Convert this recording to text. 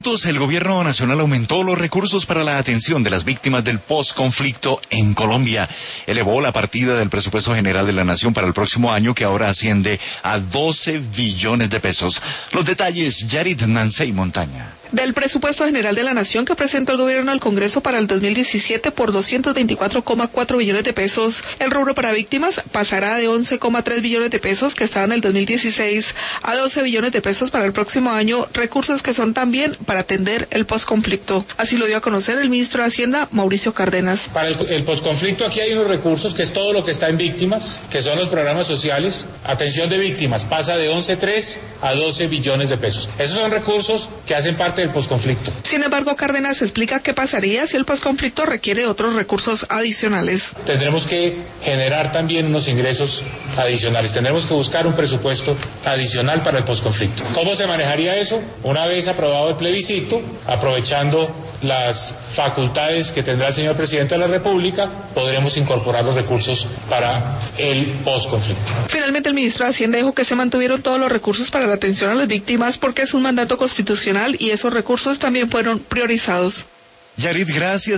El gobierno nacional aumentó los recursos para la atención de las víctimas del postconflicto en Colombia. Elevó la partida del presupuesto general de la nación para el próximo año, que ahora asciende a 12 billones de pesos. Los detalles, Yarit Nansey Montaña. Del presupuesto general de la nación que presentó el gobierno al Congreso para el 2017 por 224,4 billones de pesos, el rubro para víctimas pasará de 11,3 billones de pesos que estaban en el 2016 a 12 billones de pesos para el próximo año, recursos que son también para atender el posconflicto. Así lo dio a conocer el ministro de Hacienda, Mauricio Cárdenas. Para el posconflicto aquí hay unos recursos que es todo lo que está en víctimas, que son los programas sociales. Atención de víctimas pasa de 11,3 a 12 billones de pesos. Esos son recursos que hacen parte del posconflicto. Sin embargo, Cárdenas explica qué pasaría si el posconflicto requiere otros recursos adicionales. Tendremos que generar también unos ingresos adicionales. Tendremos que buscar un presupuesto adicional para el posconflicto. ¿Cómo se manejaría eso? Una vez aprobado el plebiscito, aprovechando las facultades que tendrá el señor presidente de la República, podremos incorporar los recursos para el posconflicto. Finalmente, el ministro de Hacienda dijo que se mantuvieron todos los recursos para la atención a las víctimas porque es un mandato constitucional y esos recursos también fueron priorizados. Yarit, gracias.